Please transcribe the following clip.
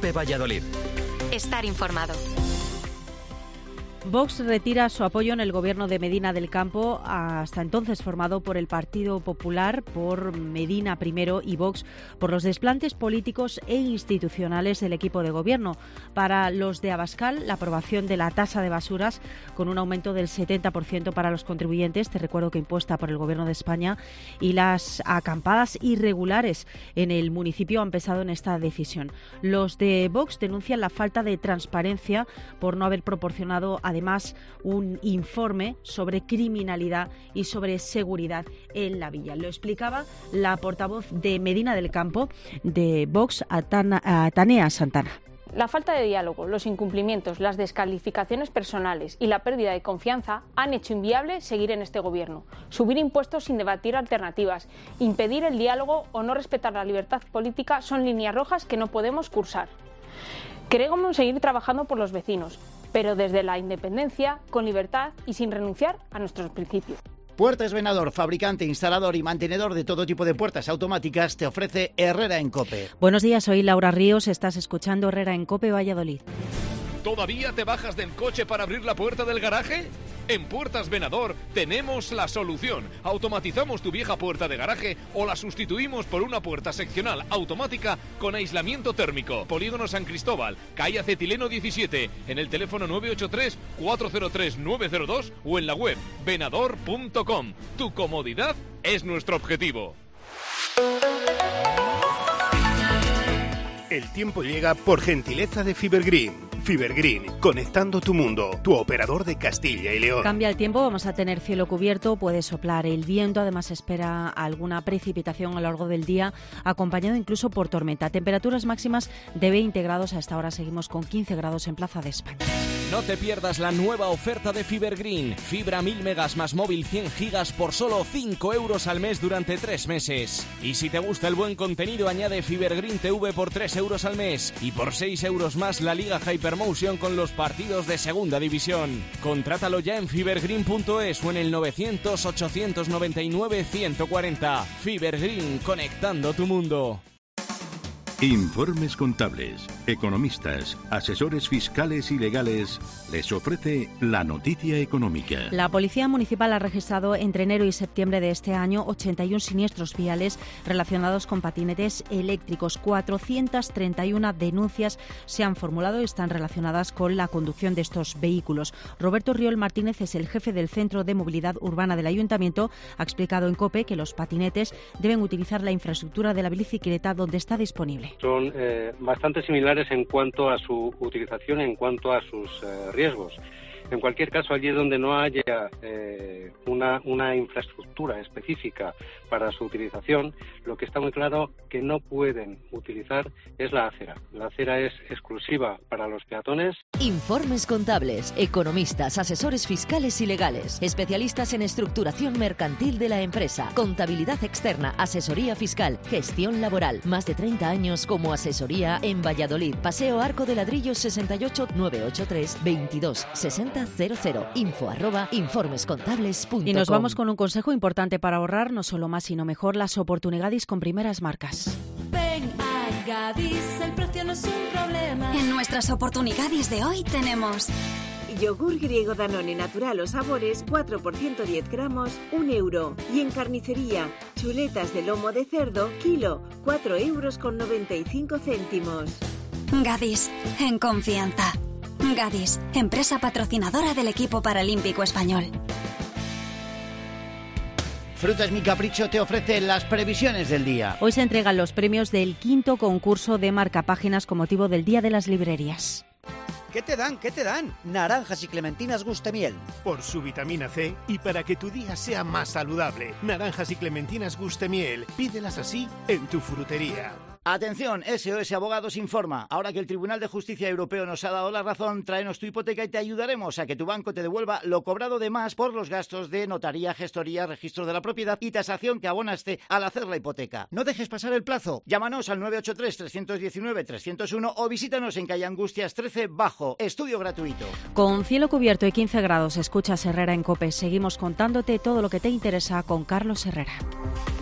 COPE Valladolid. Estar informado. Vox retira su apoyo en el gobierno de Medina del Campo, hasta entonces formado por el Partido Popular, por Medina primero y Vox, por los desplantes políticos e institucionales del equipo de gobierno. Para los de Abascal, la aprobación de la tasa de basuras con un aumento del 70% para los contribuyentes, te recuerdo que impuesta por el gobierno de España, y las acampadas irregulares en el municipio han pesado en esta decisión. Los de Vox denuncian la falta de transparencia por no haber proporcionado además un informe sobre criminalidad y sobre seguridad en la villa. Lo explicaba la portavoz de Medina del Campo de Vox, Tanea Santana. La falta de diálogo, los incumplimientos, las descalificaciones personales y la pérdida de confianza han hecho inviable seguir en este gobierno. Subir impuestos sin debatir alternativas, impedir el diálogo o no respetar la libertad política son líneas rojas que no podemos cursar. Queremos seguir trabajando por los vecinos, pero desde la independencia, con libertad y sin renunciar a nuestros principios. Puertas Venador, fabricante, instalador y mantenedor de todo tipo de puertas automáticas, te ofrece Herrera en COPE. Buenos días, soy Laura Ríos, estás escuchando Herrera en COPE Valladolid. ¿Todavía te bajas del coche para abrir la puerta del garaje? En Puertas Venador tenemos la solución. Automatizamos tu vieja puerta de garaje o la sustituimos por una puerta seccional automática con aislamiento térmico. Polígono San Cristóbal, calle Acetileno 17, en el teléfono 983-403-902 o en la web venador.com. Tu comodidad es nuestro objetivo. El tiempo llega por gentileza de Fibergreen. Fibergreen, conectando tu mundo, tu operador de Castilla y León. Cambia el tiempo, vamos a tener cielo cubierto, puede soplar el viento, además se espera alguna precipitación a lo largo del día, acompañado incluso por tormenta. Temperaturas máximas de 20 grados, hasta ahora seguimos con 15 grados en Plaza de España. No te pierdas la nueva oferta de Fibergreen. Fibra 1000 megas más móvil 100 gigas por solo 5 euros al mes durante 3 meses. Y si te gusta el buen contenido, añade Fibergreen TV por 3 euros al mes y por 6 euros más la Liga Hypermotion con los partidos de Segunda División. Contrátalo ya en fibergreen.es o en el 900 899 140. Fibergreen, conectando tu mundo. Informes contables, economistas, asesores fiscales y legales les ofrece la noticia económica. La Policía Municipal ha registrado entre enero y septiembre de este año 81 siniestros viales relacionados con patinetes eléctricos. 431 denuncias se han formulado y están relacionadas con la conducción de estos vehículos. Roberto Riol Martínez es el jefe del Centro de Movilidad Urbana del Ayuntamiento. Ha explicado en COPE que los patinetes deben utilizar la infraestructura de la bicicleta donde está disponible. Son bastante similares en cuanto a su utilización, en cuanto a sus riesgos. En cualquier caso, allí donde no haya una infraestructura específica para su utilización, lo que está muy claro que no pueden utilizar es la acera. La acera es exclusiva para los peatones. Informes contables, economistas, asesores fiscales y legales, especialistas en estructuración mercantil de la empresa, contabilidad externa, asesoría fiscal, gestión laboral. Más de 30 años como asesoría en Valladolid. Paseo Arco de Ladrillos 68 983 22 60 00. info@informescontables.com. Y nos vamos con un consejo importante para ahorrar, no solo más sino mejor, las oportunidades con primeras marcas. Ven a Gadis, el precio no es un problema. En nuestras oportunidades de hoy tenemos yogur griego Danone natural o sabores 4 por 110 gramos, 1 euro. Y en carnicería, chuletas de lomo de cerdo, kilo, 4,95 €. Gadis, en confianza. Gadis, empresa patrocinadora del equipo paralímpico español. Frutas Mi Capricho te ofrece las previsiones del día. Hoy se entregan los premios del 5º concurso de Marcapáginas con motivo del Día de las Librerías. ¿Qué te dan? ¿Qué te dan? Naranjas y clementinas Gustemiel. Por su vitamina C y para que tu día sea más saludable. Naranjas y clementinas Gustemiel. Pídelas así en tu frutería. Atención, SOS Abogados informa. Ahora que el Tribunal de Justicia Europeo nos ha dado la razón, tráenos tu hipoteca y te ayudaremos a que tu banco te devuelva lo cobrado de más por los gastos de notaría, gestoría, registro de la propiedad y tasación que abonaste al hacer la hipoteca. No dejes pasar el plazo. Llámanos al 983-319-301 o visítanos en calle Angustias 13 Bajo. Estudio gratuito. Con cielo cubierto y 15 grados, escuchas Herrera en COPE. Seguimos contándote todo lo que te interesa con Carlos Herrera.